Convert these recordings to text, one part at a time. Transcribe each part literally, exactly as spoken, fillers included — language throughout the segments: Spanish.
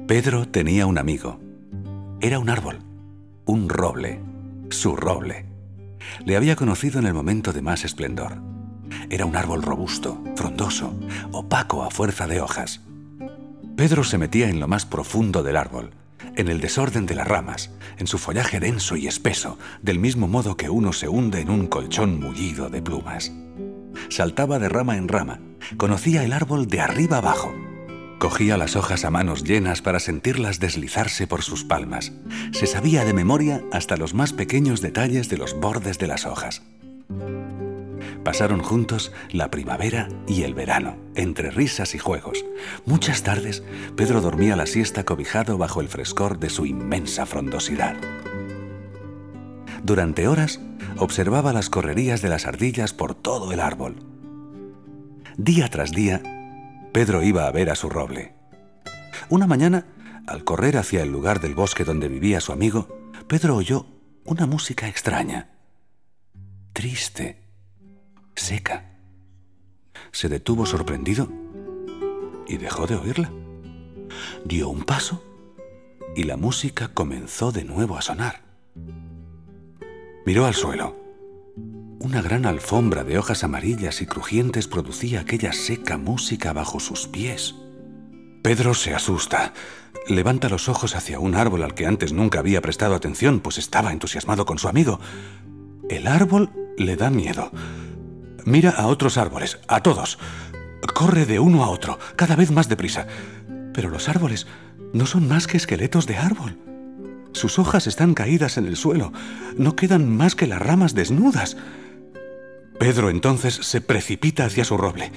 Pedro tenía un amigo. Era un árbol, un roble, su roble. Le había conocido en el momento de más esplendor. Era un árbol robusto, frondoso, opaco a fuerza de hojas. Pedro se metía en lo más profundo del árbol, en el desorden de las ramas, en su follaje denso y espeso, del mismo modo que uno se hunde en un colchón mullido de plumas. Saltaba de rama en rama, conocía el árbol de arriba abajo. Cogía las hojas a manos llenas para sentirlas deslizarse por sus palmas. Se sabía de memoria hasta los más pequeños detalles de los bordes de las hojas. Pasaron juntos la primavera y el verano, entre risas y juegos. Muchas tardes, Pedro dormía la siesta cobijado bajo el frescor de su inmensa frondosidad. Durante horas, observaba las correrías de las ardillas por todo el árbol. Día tras día, Pedro iba a ver a su roble. Una mañana, al correr hacia el lugar del bosque donde vivía su amigo, Pedro oyó una música extraña, triste, seca. Se detuvo sorprendido y dejó de oírla. Dio un paso y la música comenzó de nuevo a sonar. Miró al suelo. Una gran alfombra de hojas amarillas y crujientes producía aquella seca música bajo sus pies. Pedro se asusta. Levanta los ojos hacia un árbol al que antes nunca había prestado atención, pues estaba entusiasmado con su amigo. El árbol le da miedo. Mira a otros árboles, a todos. Corre de uno a otro, cada vez más deprisa. Pero los árboles no son más que esqueletos de árbol. Sus hojas están caídas en el suelo. No quedan más que las ramas desnudas. Pedro entonces se precipita hacia su roble.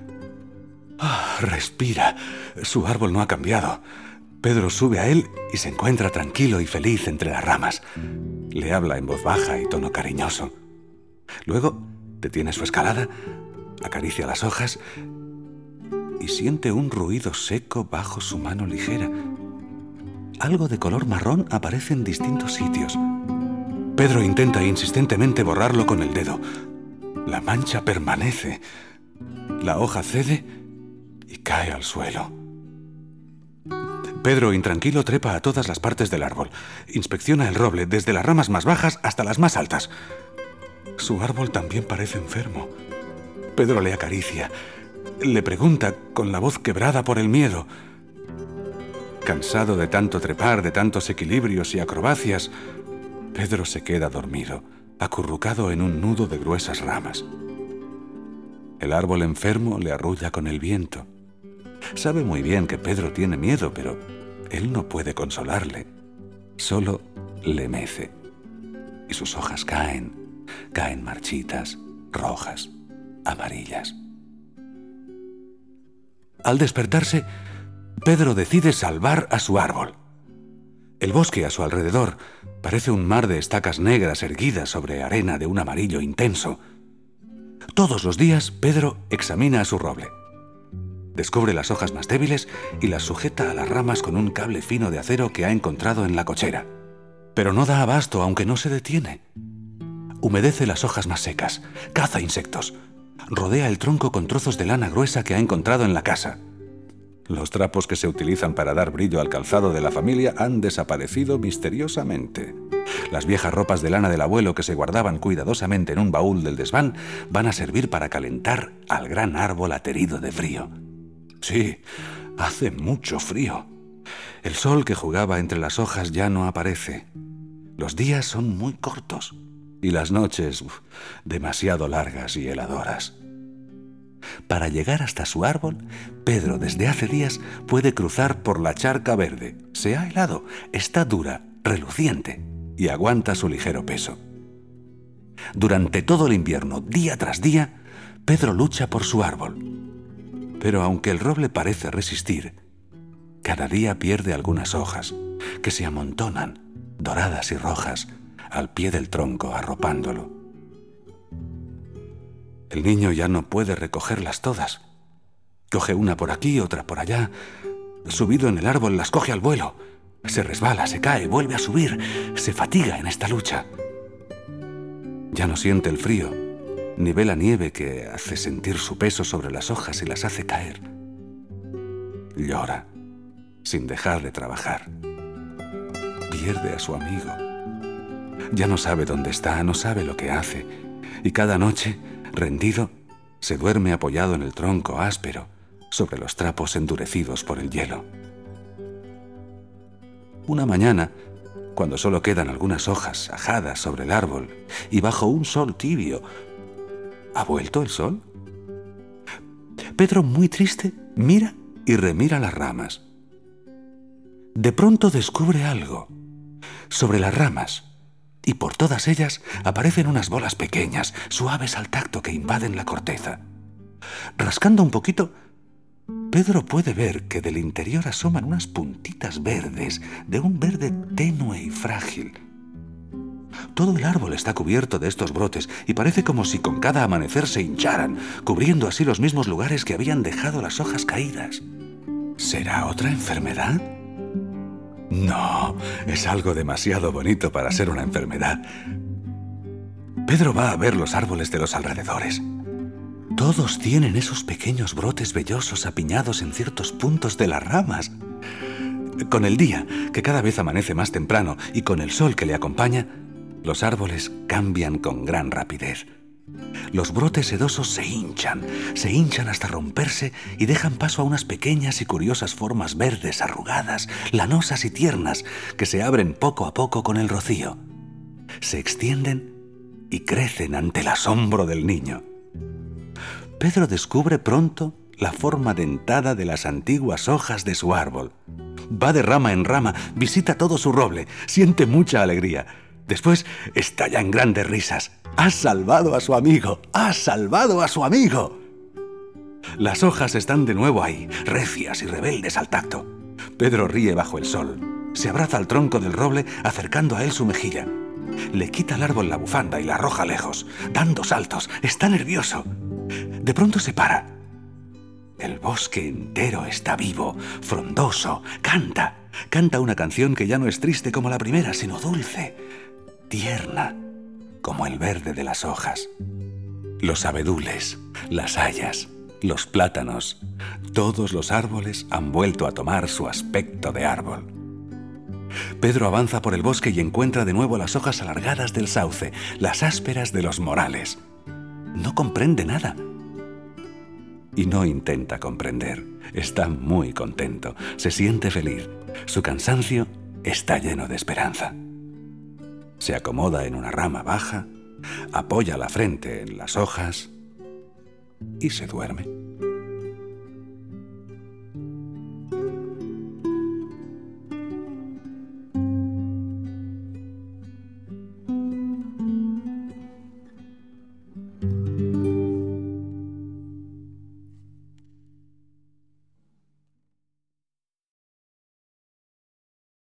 Ah, respira. Su árbol no ha cambiado. Pedro sube a él y se encuentra tranquilo y feliz entre las ramas. Le habla en voz baja y tono cariñoso. Luego detiene su escalada, acaricia las hojas y siente un ruido seco bajo su mano ligera. Algo de color marrón aparece en distintos sitios. Pedro intenta insistentemente borrarlo con el dedo. La mancha permanece. La hoja cede y cae al suelo. Pedro, intranquilo, trepa a todas las partes del árbol. Inspecciona el roble desde las ramas más bajas hasta las más altas. Su árbol también parece enfermo. Pedro le acaricia. Le pregunta con la voz quebrada por el miedo. Cansado de tanto trepar, de tantos equilibrios y acrobacias, Pedro se queda dormido, acurrucado en un nudo de gruesas ramas. El árbol enfermo le arrulla con el viento. Sabe muy bien que Pedro tiene miedo, pero él no puede consolarle. Solo le mece. Y sus hojas caen, caen marchitas, rojas, amarillas. Al despertarse, Pedro decide salvar a su árbol. El bosque a su alrededor parece un mar de estacas negras erguidas sobre arena de un amarillo intenso. Todos los días, Pedro examina a su roble. Descubre las hojas más débiles y las sujeta a las ramas con un cable fino de acero que ha encontrado en la cochera. Pero no da abasto, aunque no se detiene. Humedece las hojas más secas, caza insectos, rodea el tronco con trozos de lana gruesa que ha encontrado en la casa. Los trapos que se utilizan para dar brillo al calzado de la familia han desaparecido misteriosamente. Las viejas ropas de lana del abuelo que se guardaban cuidadosamente en un baúl del desván van a servir para calentar al gran árbol aterido de frío. Sí, hace mucho frío. El sol que jugaba entre las hojas ya no aparece. Los días son muy cortos y las noches uf, demasiado largas y heladoras. Para llegar hasta su árbol, Pedro desde hace días puede cruzar por la charca verde. Se ha helado, está dura, reluciente y aguanta su ligero peso. Durante todo el invierno, día tras día, Pedro lucha por su árbol. Pero aunque el roble parece resistir, cada día pierde algunas hojas que se amontonan, doradas y rojas, al pie del tronco arropándolo. El niño ya no puede recogerlas todas. Coge una por aquí, otra por allá. Subido en el árbol, las coge al vuelo. Se resbala, se cae, vuelve a subir. Se fatiga en esta lucha. Ya no siente el frío, ni ve la nieve que hace sentir su peso sobre las hojas y las hace caer. Llora. sin dejar de trabajar. Pierde a su amigo. Ya no sabe dónde está, no sabe lo que hace, y cada noche, rendido, se duerme apoyado en el tronco áspero, sobre los trapos endurecidos por el hielo. Una mañana, cuando solo quedan algunas hojas ajadas sobre el árbol y bajo un sol tibio, ¿ha vuelto el sol? Pedro, muy triste, mira y remira las ramas. De pronto descubre algo. Sobre las ramas y por todas ellas aparecen unas bolas pequeñas, suaves al tacto, que invaden la corteza. Rascando un poquito, Pedro puede ver que del interior asoman unas puntitas verdes, de un verde tenue y frágil. Todo el árbol está cubierto de estos brotes y parece como si con cada amanecer se hincharan, cubriendo así los mismos lugares que habían dejado las hojas caídas. ¿Será otra enfermedad? No, es algo demasiado bonito para ser una enfermedad. Pedro va a ver los árboles de los alrededores. Todos tienen esos pequeños brotes vellosos apiñados en ciertos puntos de las ramas. Con el día, que cada vez amanece más temprano, y con el sol que le acompaña, los árboles cambian con gran rapidez. Los brotes sedosos se hinchan, se hinchan hasta romperse y dejan paso a unas pequeñas y curiosas formas verdes, arrugadas, lanosas y tiernas, que se abren poco a poco con el rocío. Se extienden y crecen ante el asombro del niño. Pedro descubre pronto la forma dentada de las antiguas hojas de su árbol. Va de rama en rama, visita todo su roble, siente mucha alegría. Después estalla en grandes risas. ¡Ha salvado a su amigo! ¡Ha salvado a su amigo! Las hojas están de nuevo ahí, recias y rebeldes al tacto. Pedro ríe bajo el sol. Se abraza al tronco del roble, acercando a él su mejilla. Le quita al árbol la bufanda y la arroja lejos, dando saltos. Está nervioso. De pronto se para. El bosque entero está vivo, frondoso, canta. Canta una canción que ya no es triste como la primera, sino dulce, tierna, como el verde de las hojas. Los abedules, las hayas, los plátanos, todos los árboles han vuelto a tomar su aspecto de árbol. Pedro avanza por el bosque y encuentra de nuevo las hojas alargadas del sauce, las ásperas de los morales. No comprende nada. Y no intenta comprender. Está muy contento, se siente feliz. Su cansancio está lleno de esperanza. Se acomoda en una rama baja, apoya la frente en las hojas y se duerme.